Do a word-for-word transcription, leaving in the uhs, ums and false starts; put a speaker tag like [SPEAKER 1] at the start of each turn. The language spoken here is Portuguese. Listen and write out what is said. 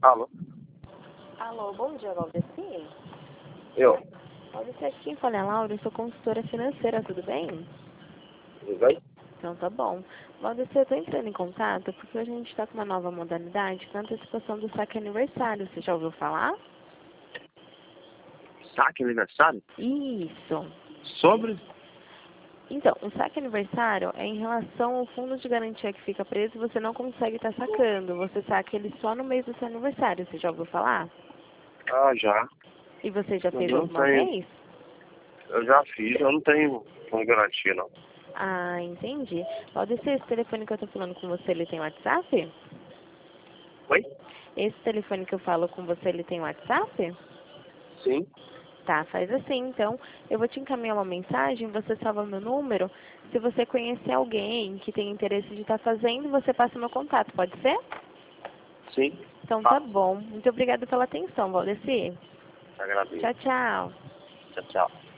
[SPEAKER 1] Alô?
[SPEAKER 2] Alô, bom dia, Valdeci.
[SPEAKER 1] Eu?
[SPEAKER 2] Valdeci, aqui quem fala é a Laura, eu sou consultora financeira, tudo bem?
[SPEAKER 1] Tudo bem?
[SPEAKER 2] Então tá bom. Valdeci, eu tô entrando em contato porque hoje a gente tá com uma nova modalidade com a antecipação do saque aniversário. Você já ouviu falar?
[SPEAKER 1] Saque aniversário?
[SPEAKER 2] Isso.
[SPEAKER 1] Sobre?
[SPEAKER 2] Então, o saque aniversário é em relação ao fundo de garantia que fica preso e você não consegue estar sacando. Você saca ele só no mês do seu aniversário. Você já ouviu falar?
[SPEAKER 1] Ah, já.
[SPEAKER 2] E você já
[SPEAKER 1] Mas
[SPEAKER 2] fez
[SPEAKER 1] eu não
[SPEAKER 2] alguma
[SPEAKER 1] tenho.
[SPEAKER 2] vez?
[SPEAKER 1] Eu já fiz, eu não tenho com garantia, não.
[SPEAKER 2] Ah, entendi. Pode ser esse telefone que eu tô falando com você, ele tem WhatsApp?
[SPEAKER 1] Oi?
[SPEAKER 2] Esse telefone que eu falo com você, ele tem WhatsApp?
[SPEAKER 1] Sim.
[SPEAKER 2] Tá, faz assim, então, eu vou te encaminhar uma mensagem, você salva meu número. Se você conhecer alguém que tem interesse de estar fazendo, você passa meu contato, pode ser?
[SPEAKER 1] Sim.
[SPEAKER 2] Então tá
[SPEAKER 1] Faço.
[SPEAKER 2] bom. Muito obrigada pela atenção, Valdeci.
[SPEAKER 1] Agradeço.
[SPEAKER 2] Tchau, tchau.
[SPEAKER 1] Tchau, tchau.